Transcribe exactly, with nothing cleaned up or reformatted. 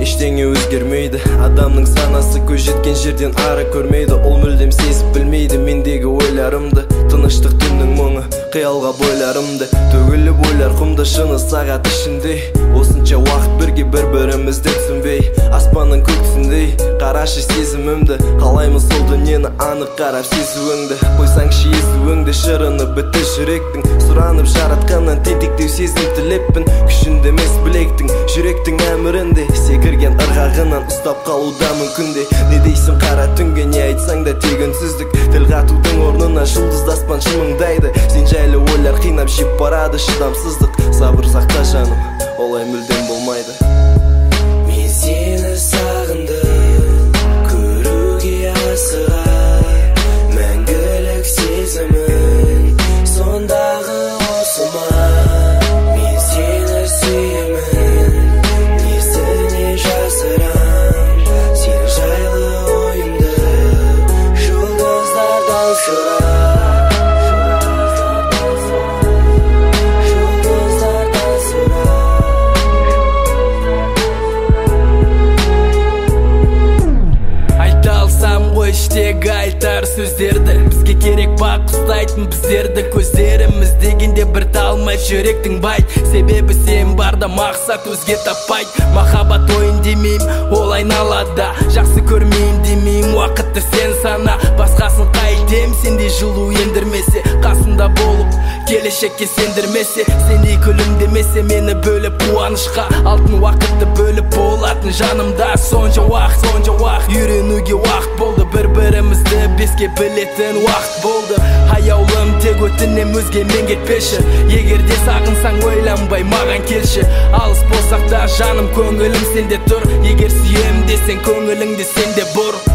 Ештеңе өзгермейді, адамның санасы көз жеткен жерден ары көрмейді. Ол мүлдем сезіп білмейді мендегі ойларымды, тыныштық түннің мұңы қиялға бойларымды. Төгіліп ойлар құмды шыны сағат ішінде, осынша уақыт бірге бір-бірімізді түсінбей. Аспанның көктісіндей қарашы сезімімді, қалаймын сол дүниені анық қарап сезуіңді. Қойсаңшы езуіңді, шырыны бітті жүректің, сұранып жаратқаннан тентектеу сезім тілеппін. Күшінде емес білектің, жүректің әмірінде, секірген ырғағынан ұстап қалуда мүмкінде. Не дейсің қара түнге, не айтсаң да тек үнсіздік, тіл қатудың орнына жұлдызды аспан шымыңдайды. Сен жайлы ойлар қинап жеп барады шыдамсыздық, сабыр сақта жаным, олай мүлдем болмайды. Мен сені сағындым, көруге асығар, мәңгілік сезімін сондағы осы ма. Мен сені сүйемін, несіне жасырам, сен жайлы ойымды жұлдыздардан сұрап. Іштегі айтар сөздерді, бізге керек бақ ұстайтын біздерді. Көздеріміз дегенде бір талмай жүректің байт, себебі сен барда мақсат өзге таппайд. Махаббат ойын демейм, ол айналада, жақсы көрмейм демейм, уақытты сен сана. Басқасын қайтем, сендей жылу ендірмесе, қасында болып келешекке сендірмесе. Сендей күлімдемесе, мені бөліп қуанышқа, алтын уақытты бөліп болатын жанымда. Сонша уақыт, сонша уақыт, үйренуге уақыт болды, бір-бірімізді беске білетін уақыт болды. Аяулым тек өтінем, өзге мен кетпеші, егер де сағынсаң ойланбай маған келші. Алыс болсақ та жаным көңілім сенде тұр, егер сүйем десең көңіліңді сенде бұр.